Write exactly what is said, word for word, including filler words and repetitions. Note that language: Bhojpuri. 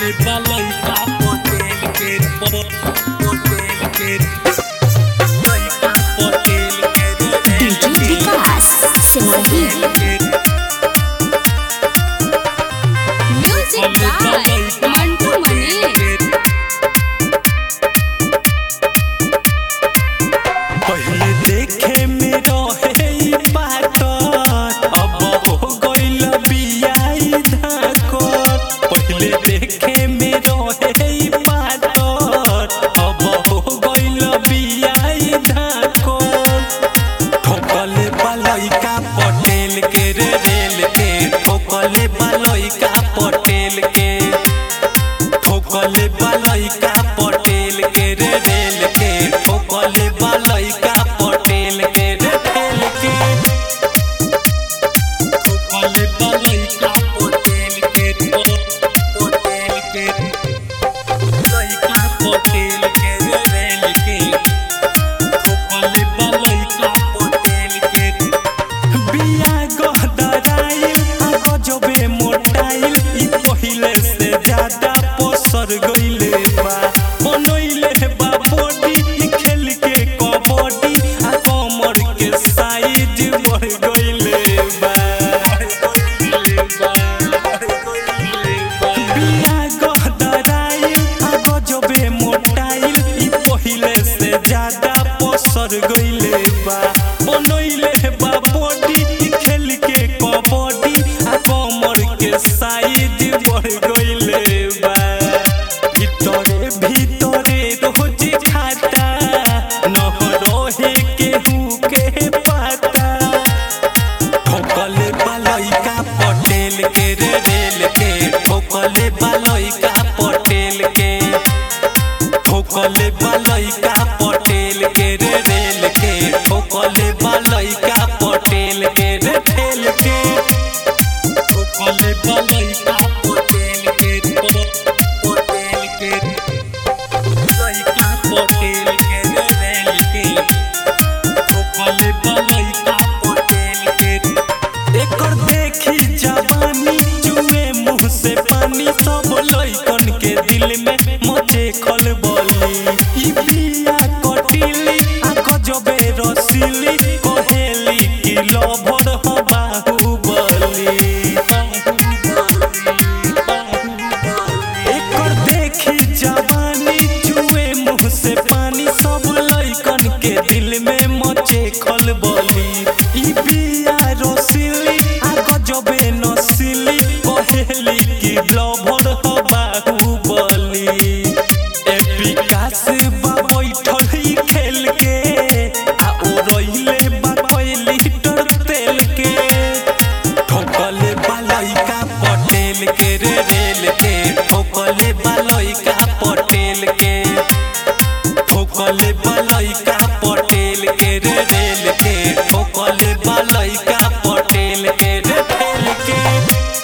लइका पटेल के पटेल के लइका पटेल के विकास सिमरही म्यूजिक बाय मंटू मनी। पहले देखे में रहे पातर अब हो गइल बियाई धाकर। पहले देखे में रहे पातर अब हो गइल बियाई धाकर। ठोकले बालइका पटेल के रे रेल के ठोकले बालइका पटेल के ठोकले बालइका पटेल के रे रेल के ठोकले बालइका पटेल के रे रेल के ठोकले बालइका पटेल के पटेल के लइका पटेल के रे रेल के ठोकले बालइका पटेल के बिया गहदराइल आ गजबे मोटाइल ई पहिले से ज्यादा पसर गइले बा। बनइले बा बॉडी ई खेल के कबड्डी आ कमर के साइज बढ़ गइले बा। बिया गहदराइल आ गजबे मोटाइल ई पहिले से ज्यादा पसर गइले बा। बनइले बा बॉडी ई खेल के कबड्डी आ कमर के साइज बढ़ गइले बा। भीतरे भीतरे रोज खाता न रहे केहू के पता। ठोकले बालइका पटेल के रे रेल के ठोकले बालइका पटेल के ठोकले बालइका पटेल के रे रेल के ठोकले बालइका पटेल के रे रेल के ठोकले बालइका पटेल के पटेल के लइका पटेल के रे रेल के ठोकले बालइका पटेल के। एकर देखी जवानी चुए मुंह से पानी सब लइकन के दिल में मचे खलबली। ई बिया कटिली आ गजबे रसीली कहेली कि लभर ह बाहुबली। एकर देखी जवानी चुए मुंह से पानी सब लइकन के दिल में मचे खलबली। ई बिया रसीली आ गजबे नसीली कहेली कि लभर ह बाहुबली। ए विकास बा बैठल ई खेल के आ ओ रहिले बा कई लीटर तेल के। ठोकले बालइका पटेल के रे रेल के ठोकले बालइका पटेल के ठोकले बालइका